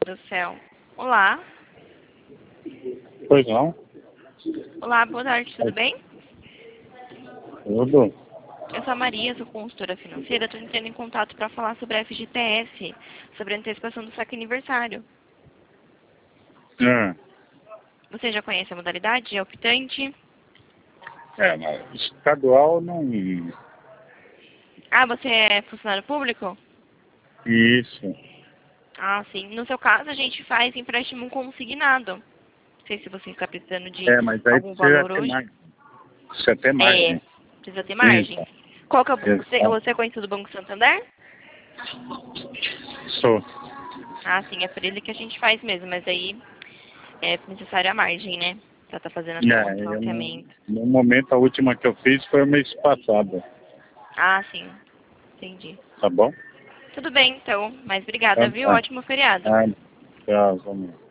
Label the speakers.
Speaker 1: do céu. Olá.
Speaker 2: Pois não?
Speaker 1: Olá, boa tarde, tudo bem?
Speaker 2: Tudo?
Speaker 1: Eu sou a Maria, sou consultora financeira. Estou entrando em contato para falar sobre a FGTS, sobre a antecipação do saque aniversário. Você já conhece a modalidade? É optante?
Speaker 2: Mas estadual não...
Speaker 1: Ah, você é funcionário público?
Speaker 2: Isso.
Speaker 1: Ah, sim. No seu caso, a gente faz empréstimo consignado. Não sei se você está precisando de
Speaker 2: Mas aí
Speaker 1: algum
Speaker 2: precisa
Speaker 1: valor
Speaker 2: ter
Speaker 1: hoje.
Speaker 2: mais. Precisa ter mais,
Speaker 1: É,
Speaker 2: né?
Speaker 1: precisa ter margem.
Speaker 2: Isso.
Speaker 1: Qual que é o...
Speaker 2: Exato.
Speaker 1: Você é conhecido do Banco Santander?
Speaker 2: Sou.
Speaker 1: Ah, sim, é por ele que a gente faz mesmo, mas aí é necessário a margem, né? Pra tá fazendo até um
Speaker 2: Eu
Speaker 1: financiamento.
Speaker 2: no momento, a última que eu fiz foi o mês passado.
Speaker 1: Ah, sim, entendi.
Speaker 2: Tá bom?
Speaker 1: Tudo bem, então, mas obrigada,
Speaker 2: Então
Speaker 1: viu?
Speaker 2: tá.
Speaker 1: Ótimo feriado.
Speaker 2: Ah, tchau, vamos.